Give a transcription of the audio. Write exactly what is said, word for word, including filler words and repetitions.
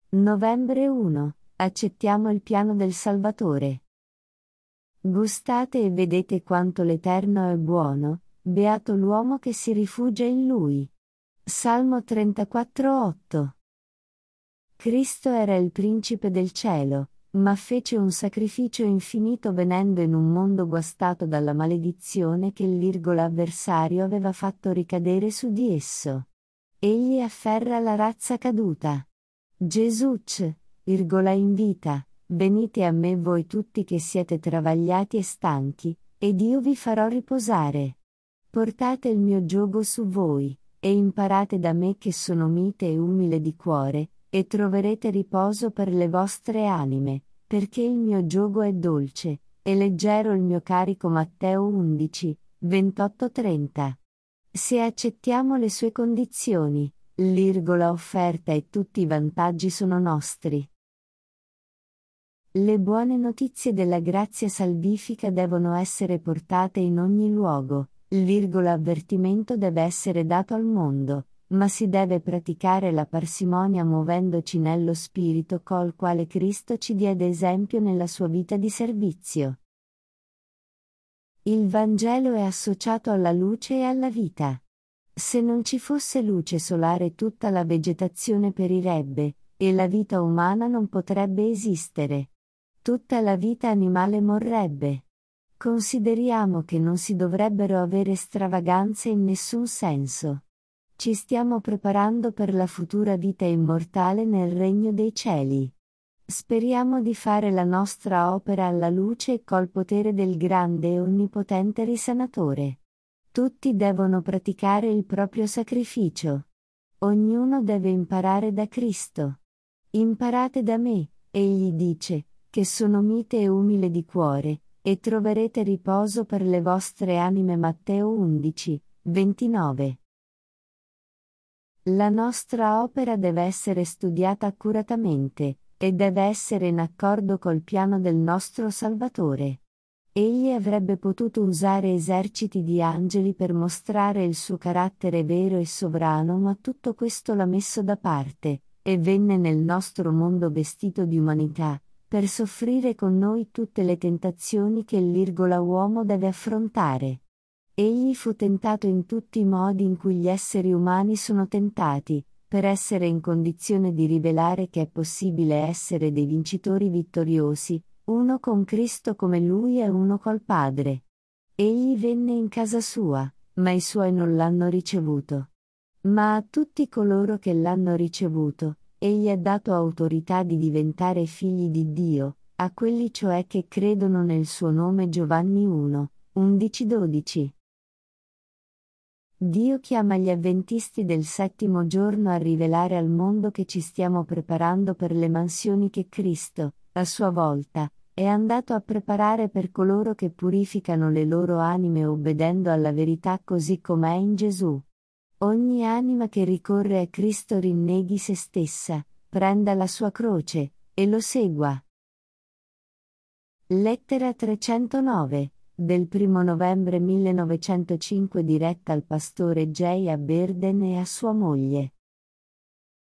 Novembre primo. Accettiamo il piano del Salvatore. Gustate e vedete quanto l'Eterno è buono, beato l'uomo che si rifugia in Lui. Salmo trentaquattro otto. Cristo era il principe del cielo, ma fece un sacrificio infinito venendo in un mondo guastato dalla maledizione che l'irgola avversario aveva fatto ricadere su di esso. Egli afferra la razza caduta. Gesuc, irgola invita, venite a me voi tutti che siete travagliati e stanchi, ed io vi farò riposare. Portate il mio giogo su voi, e imparate da me che sono mite e umile di cuore, e troverete riposo per le vostre anime, perché il mio giogo è dolce, e leggero il mio carico. Matteo undici, ventotto trenta. Se accettiamo le sue condizioni, l'irgola offerta e tutti i vantaggi sono nostri. Le buone notizie della grazia salvifica devono essere portate in ogni luogo, l'irgola avvertimento deve essere dato al mondo, ma si deve praticare la parsimonia muovendoci nello spirito col quale Cristo ci diede esempio nella sua vita di servizio. Il Vangelo è associato alla luce e alla vita. Se non ci fosse luce solare tutta la vegetazione perirebbe, e la vita umana non potrebbe esistere. Tutta la vita animale morrebbe. Consideriamo che non si dovrebbero avere stravaganze in nessun senso. Ci stiamo preparando per la futura vita immortale nel regno dei cieli. Speriamo di fare la nostra opera alla luce e col potere del grande e onnipotente Risanatore. Tutti devono praticare il proprio sacrificio. Ognuno deve imparare da Cristo. Imparate da me, egli dice, che sono mite e umile di cuore, e troverete riposo per le vostre anime. Matteo undici, ventinove. La nostra opera deve essere studiata accuratamente, e deve essere in accordo col piano del nostro Salvatore. Egli avrebbe potuto usare eserciti di angeli per mostrare il suo carattere vero e sovrano, ma tutto questo l'ha messo da parte, e venne nel nostro mondo vestito di umanità, per soffrire con noi tutte le tentazioni che l'irgola uomo deve affrontare. Egli fu tentato in tutti i modi in cui gli esseri umani sono tentati, per essere in condizione di rivelare che è possibile essere dei vincitori vittoriosi, uno con Cristo come Lui e uno col Padre. Egli venne in casa sua, ma i suoi non l'hanno ricevuto. Ma a tutti coloro che l'hanno ricevuto, egli ha dato autorità di diventare figli di Dio, a quelli cioè che credono nel suo nome. Giovanni uno, undici dodici. Dio chiama gli avventisti del settimo giorno a rivelare al mondo che ci stiamo preparando per le mansioni che Cristo, a sua volta, è andato a preparare per coloro che purificano le loro anime obbedendo alla verità così com'è in Gesù. Ogni anima che ricorre a Cristo rinneghi se stessa, prenda la sua croce, e lo segua. Lettera trecentonove, del primo novembre millenovecentocinque diretta al pastore J. A. Burden e a sua moglie.